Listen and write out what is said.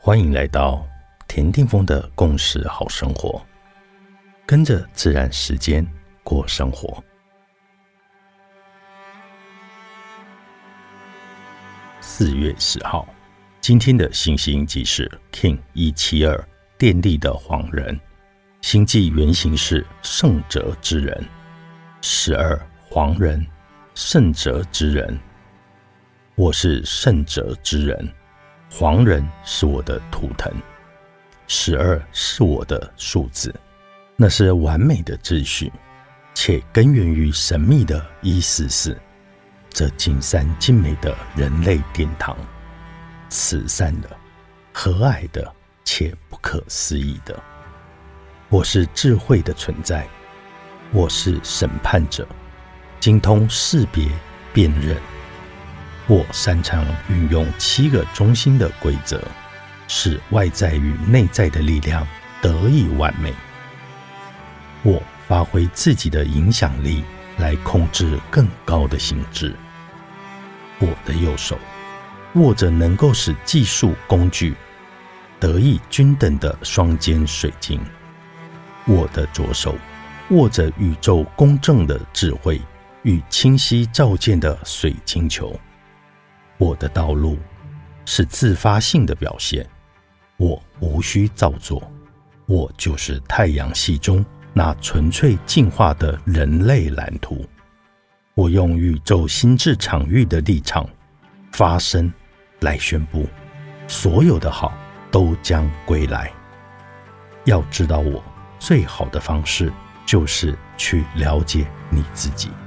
欢迎来到田定峰的共识好生活，跟着自然时间过生活。4月10号，今天的星系印记是 King 172，电力的黄人，星际原型是圣哲之人，12黄人，圣哲之人。我是圣哲之人，黄人是我的图腾，12是我的数字，那是完美的秩序，且根源于神秘的144，这尽善尽美的人类殿堂，慈善的、和蔼的且不可思议的。我是智慧的存在，我是审判者，精通识别辨认。我擅长运用7个中心的规则，使外在与内在的力量得以完美。我发挥自己的影响力来控制更高的心智。我的右手握着能够使技术工具得以均等的双尖水晶，我的左手握着宇宙公正的智慧与清晰照见的水晶球。我的道路是自发性的表现，我无需造作，我就是太阳系中那纯粹进化的人类蓝图。我用宇宙心智场域的立场发声来宣布，所有的好都将归来。要知道我最好的方式就是去了解你自己。